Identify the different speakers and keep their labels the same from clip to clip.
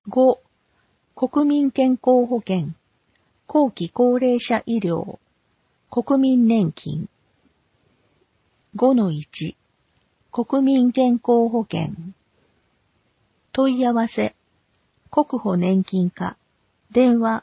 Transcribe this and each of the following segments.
Speaker 1: 5、国民健康保険、後期高齢者医療、国民年金。5-1、国民健康保険。問い合わせ、国保年金課、電話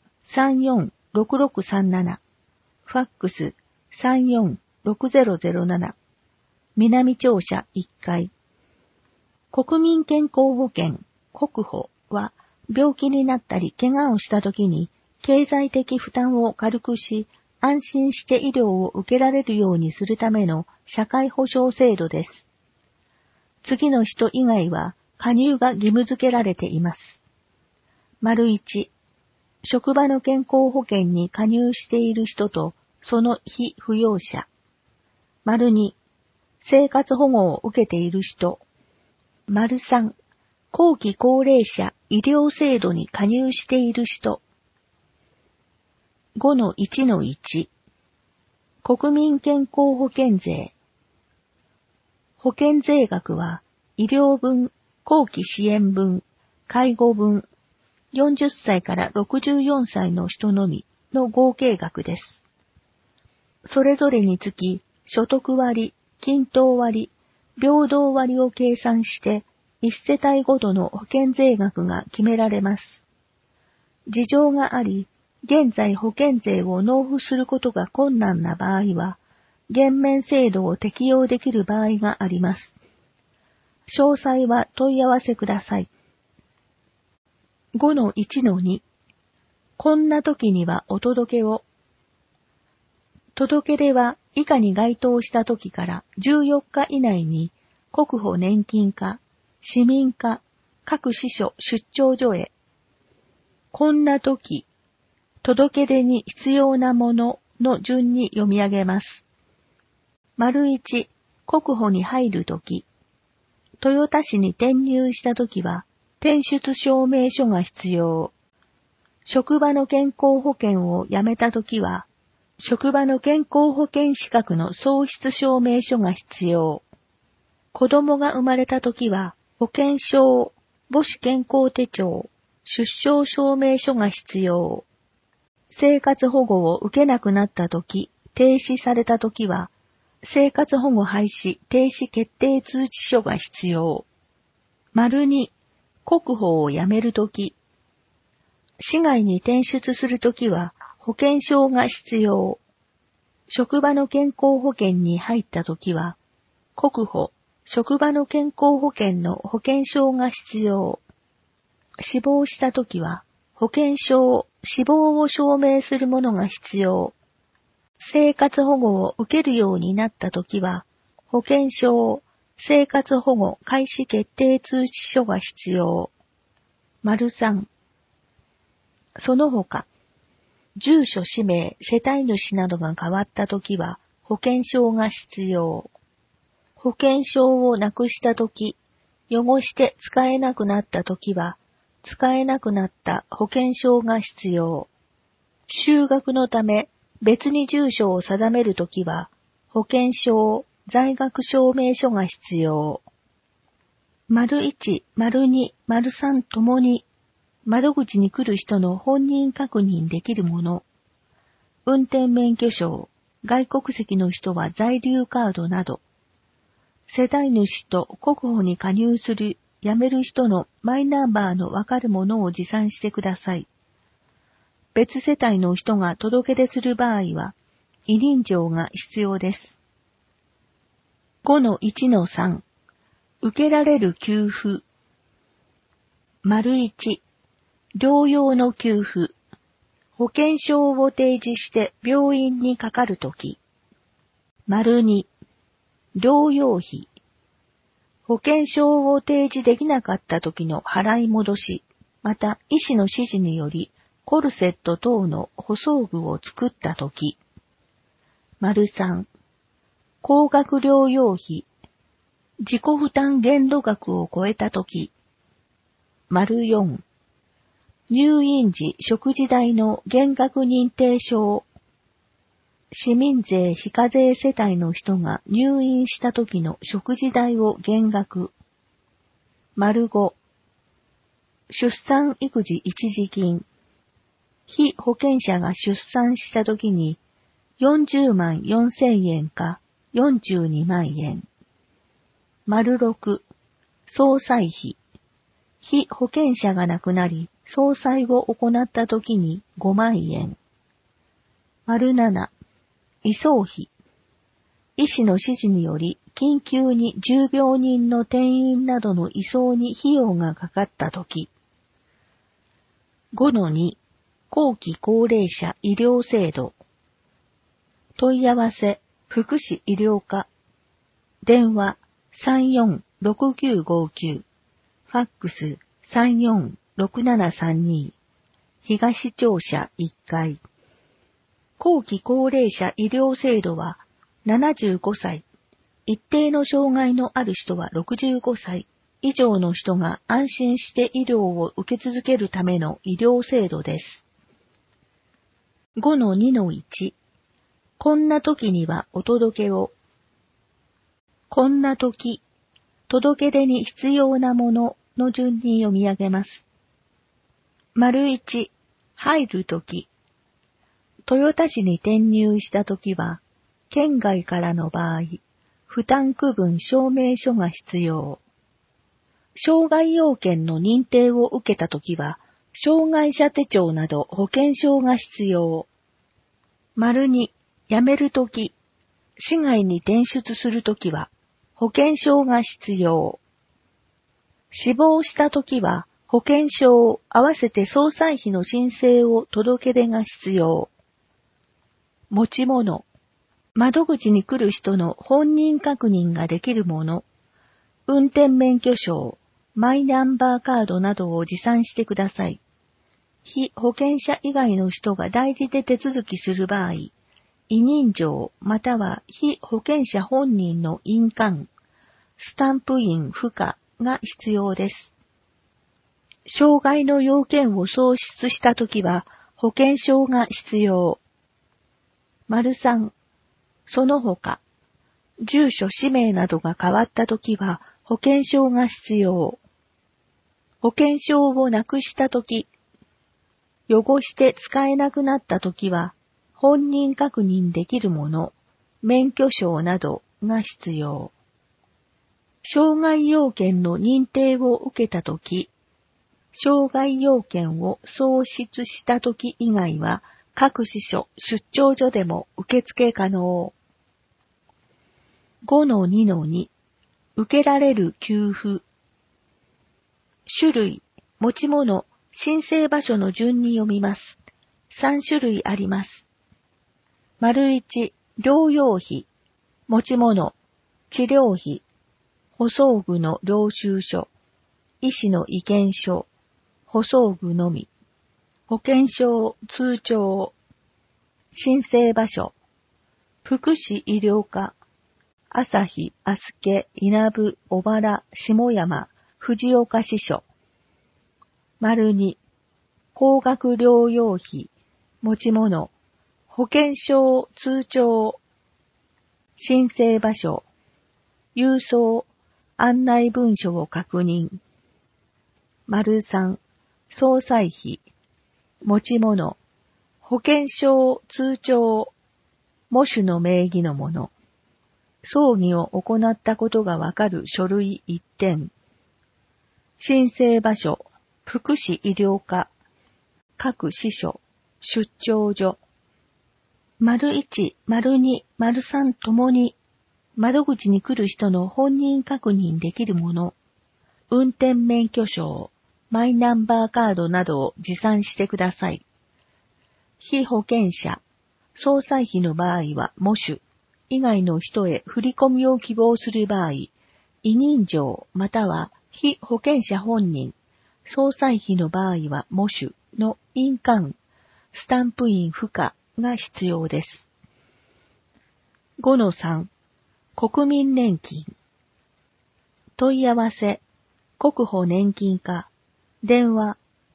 Speaker 1: 346637、ファックス346007、南庁舎1階。国民健康保険、国保は、病気になったり怪我をしたときに、経済的負担を軽くし、安心して医療を受けられるようにするための社会保障制度です。次の人以外は加入が義務付けられています。1、職場の健康保険に加入している人とその被扶養者。2、生活保護を受けている人。3、後期高齢者医療制度に加入している人。5-1-1、国民健康保険税。保険税額は医療分、後期支援分、介護分、40歳から64歳の人のみの合計額です。それぞれにつき所得割、均等割、平等割を計算して1世帯ごとの保険税額が決められます。事情があり、現在保険税を納付することが困難な場合は、減免制度を適用できる場合があります。詳細は問い合わせください。5-1-2、こんな時にはお届けを。届け出は以下に該当した時から14日以内に国保年金課、市民課、各支所出張所へ。こんな時、届け出に必要なものの順に読み上げます。1、国保に入るとき、豊田市に転入したときは、転出証明書が必要。職場の健康保険を辞めたときは、職場の健康保険資格の創出証明書が必要。子供が生まれたときは、保険証、母子健康手帳、出生証明書が必要。生活保護を受けなくなったとき、停止されたときは、生活保護廃止停止決定通知書が必要。2、国保を辞めるとき、市外に転出するときは保険証が必要。職場の健康保険に入ったときは、国保、職場の健康保険の保険証が必要。死亡したときは、保険証、死亡を証明するものが必要。生活保護を受けるようになったときは、保険証、生活保護開始決定通知書が必要。3、その他、住所氏名、世帯主などが変わったときは、保険証が必要。保険証をなくしたとき、汚して使えなくなったときは、使えなくなった保険証が必要。就学のため別に住所を定めるときは、保険証、在学証明書が必要。1、2、3ともに、窓口に来る人の本人確認できるもの。運転免許証、外国籍の人は在留カードなど。世帯主と国保に加入する、辞める人のマイナンバーのわかるものを持参してください。別世帯の人が届け出する場合は、委任状が必要です。5-1-3、受けられる給付。1、療養の給付。保険証を提示して病院にかかるとき。2、療養費。保険証を提示できなかったときの払い戻し、また医師の指示によりコルセット等の補装具を作ったとき。3、高額療養費。自己負担限度額を超えたとき。4、入院時食事代の減額認定証。市民税非課税世帯の人が入院した時の食事代を減額。5、 出産育児一時金。被保険者が出産したときに40万4千円か42万円。6、葬祭費。被保険者が亡くなり、葬祭を行ったときに5万円。7、移送費。医師の指示により、緊急に重病人の転院などの移送に費用がかかったとき。5-2、後期高齢者医療制度。問い合わせ、福祉医療課。電話346959。ファックス346732。東庁舎1階。後期高齢者医療制度は75歳、一定の障害のある人は65歳以上の人が安心して医療を受け続けるための医療制度です。5-2-1、こんな時にはお届けを。こんな時、届け出に必要なものの順に読み上げます。1、入る時。豊田市に転入した時は、県外からの場合、負担区分証明書が必要。障害要件の認定を受けた時は、障害者手帳など保険証が必要。2、辞める時、市外に転出する時は、保険証が必要。死亡した時は、保険証を合わせて葬祭費の申請を届け出が必要。持ち物。窓口に来る人の本人確認ができるもの。運転免許証、マイナンバーカードなどを持参してください。被保険者以外の人が代理で手続きする場合、委任状または被保険者本人の印鑑、スタンプ印付加が必要です。障害の要件を喪失したときは保険証が必要。3、その他、住所氏名などが変わったときは保険証が必要。保険証をなくしたとき、汚して使えなくなったときは本人確認できるもの、免許証などが必要。障害要件の認定を受けたとき、障害要件を喪失したとき以外は各支所、出張所でも受付可能。5-2-2、受けられる給付。種類、持ち物、申請場所の順に読みます。3種類あります。1、療養費、持ち物、治療費、補装具の領収書、医師の意見書、補装具のみ、保険証通帳、申請場所、福祉医療課、朝日、足助、稲部、小原、下山、藤岡支所。2、高額療養費、持ち物、保険証通帳、申請場所、郵送、案内文書を確認。3、葬祭費、持ち物、保険証通帳、喪主の名義のもの、葬儀を行ったことがわかる書類1点、申請場所、福祉医療課、各支所、出張所。1、2、3ともに、窓口に来る人の本人確認できるもの、運転免許証、マイナンバーカードなどを持参してください。被保険者、葬祭費の場合は喪主以外の人へ振り込みを希望する場合、委任状または被保険者本人、葬祭費の場合は喪主の印鑑、スタンプ印付加が必要です。5-3、国民年金。問い合わせ、国保年金課、電話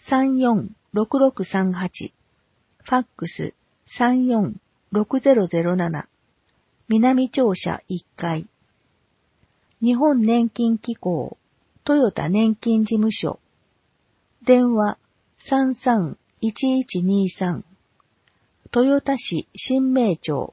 Speaker 1: 346638、ファックス346007、南庁舎1階。日本年金機構、豊田年金事務所。 電話33-1123。豊田市新名町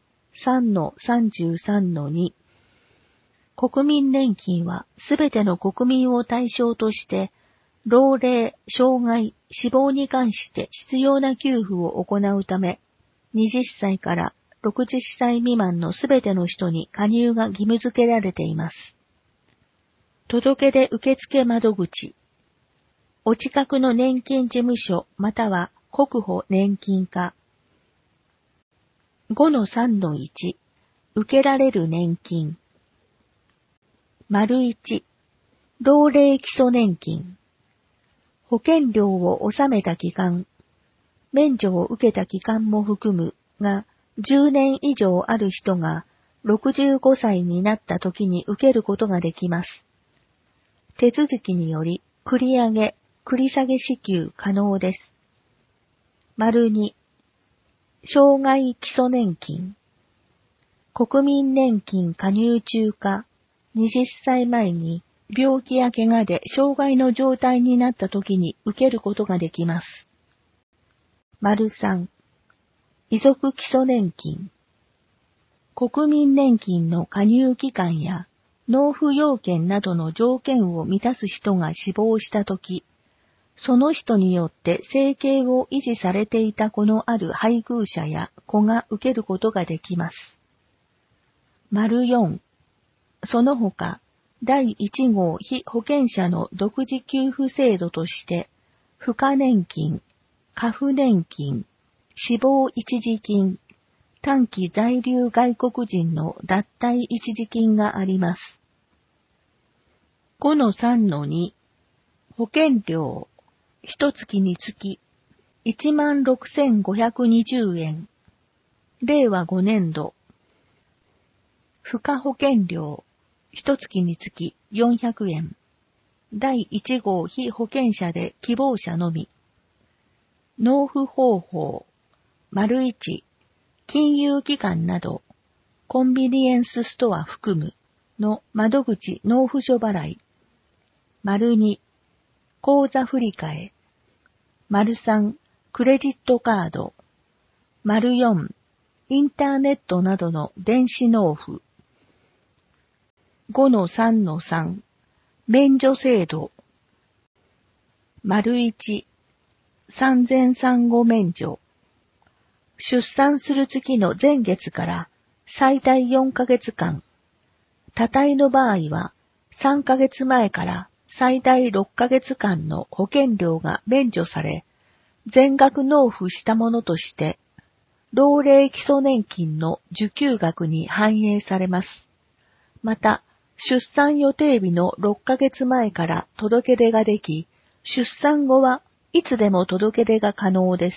Speaker 1: 3-33-2。国民年金はすべての国民を対象として、老齢、障害、死亡に関して必要な給付を行うため、20歳から60歳未満のすべての人に加入が義務付けられています。届出受付窓口。お近くの年金事務所または国保年金課。5-3-1 受けられる年金。1、老齢基礎年金。保険料を納めた期間、免除を受けた期間も含むが、10年以上ある人が65歳になった時に受けることができます。手続きにより繰り上げ、繰り下げ支給可能です。2、障害基礎年金。国民年金加入中か、20歳前に病気や怪我で障害の状態になった時に受けることができます。3、遺族基礎年金。国民年金の加入期間や納付要件などの条件を満たす人が死亡したとき、その人によって生計を維持されていた子のある配偶者や子が受けることができます。4、その他、第1号被保険者の独自給付制度として、賦課年金、過付年金、死亡一時金、短期在留外国人の脱退一時金があります。5-3-2 保険料、一月につき 16,520 円。令和5年度。賦課保険料、一月につき400円。第1号被保険者で希望者のみ。納付方法。1、金融機関など、コンビニエンスストア含むの窓口納付書払い。2、口座振替。3、クレジットカード。4、インターネットなどの電子納付。5-3-3 免除制度。1、産前産後免除。出産する月の前月から最大4ヶ月間。多胎の場合は3ヶ月前から最大6ヶ月間の保険料が免除され、全額納付したものとして、老齢基礎年金の受給額に反映されます。また、出産予定日の6ヶ月前から届け出ができ、出産後はいつでも届け出が可能です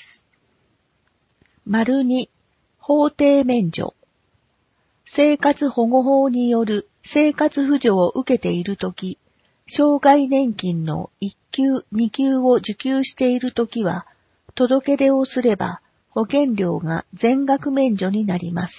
Speaker 1: 。2、法定免除。生活保護法による生活扶助を受けているとき、障害年金の1級、2級を受給しているときは、届け出をすれば保険料が全額免除になります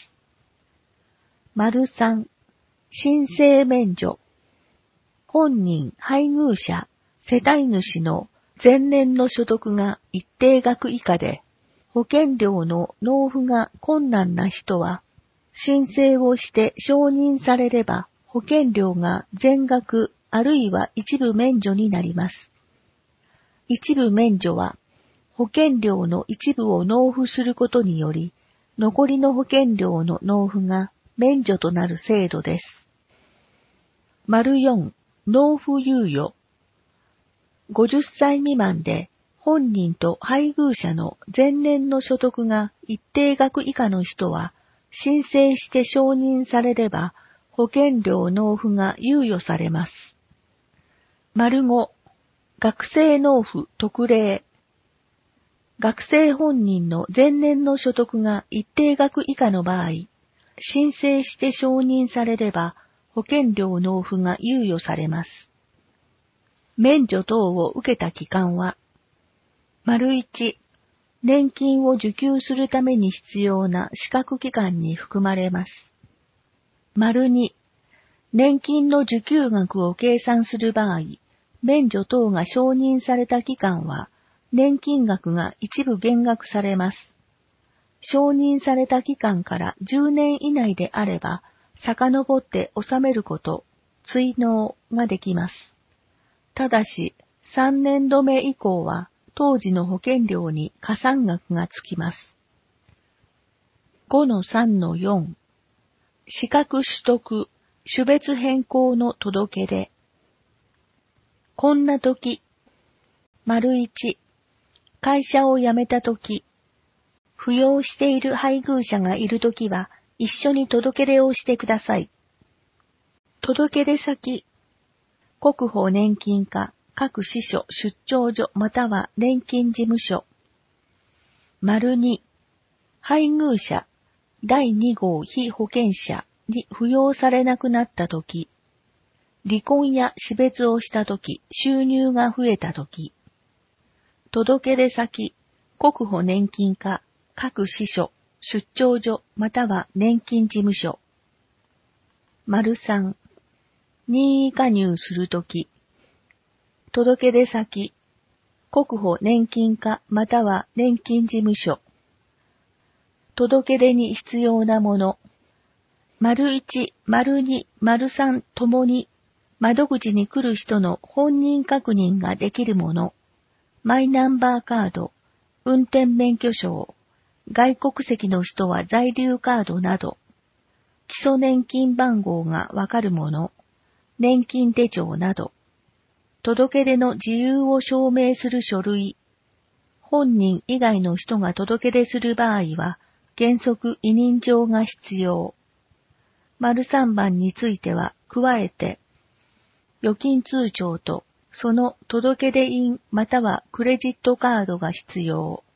Speaker 1: 。3、申請免除。本人、配偶者、世帯主の前年の所得が一定額以下で、保険料の納付が困難な人は、申請をして承認されれば、保険料が全額あるいは一部免除になります。一部免除は、保険料の一部を納付することにより、残りの保険料の納付が免除となる制度です。4、納付猶予。50歳未満で、本人と配偶者の前年の所得が一定額以下の人は、申請して承認されれば、保険料納付が猶予されます。5、学生納付特例。学生本人の前年の所得が一定額以下の場合、申請して承認されれば、保険料納付が猶予されます。免除等を受けた期間は、1、年金を受給するために必要な資格期間に含まれます。2、年金の受給額を計算する場合、 免除等が承認された期間は、年金額が一部減額されます。承認された期間から10年以内であれば、遡って納めること、追納ができます。ただし、3年度目以降は、当時の保険料に加算額がつきます。5-3-4 資格取得、種別変更の届け出。こんな時、1、会社を辞めた時、扶養している配偶者がいる時は一緒に届け出をしてください。届け出先、国保年金課、各支所出張所または年金事務所。2、配偶者、第2号被保険者に扶養されなくなったとき、離婚や死別をしたとき、収入が増えたとき、届け出先、国保年金課、各支所、出張所または年金事務所。3、任意加入するとき、届け出先、国保年金課または年金事務所。届け出に必要なもの。1、2、3ともに窓口に来る人の本人確認ができるもの。マイナンバーカード、運転免許証、外国籍の人は在留カードなど。基礎年金番号がわかるもの。年金手帳など。届け出の事由を証明する書類。本人以外の人が届け出する場合は、原則委任状が必要。3番については、加えて、預金通帳とその届け出印またはクレジットカードが必要。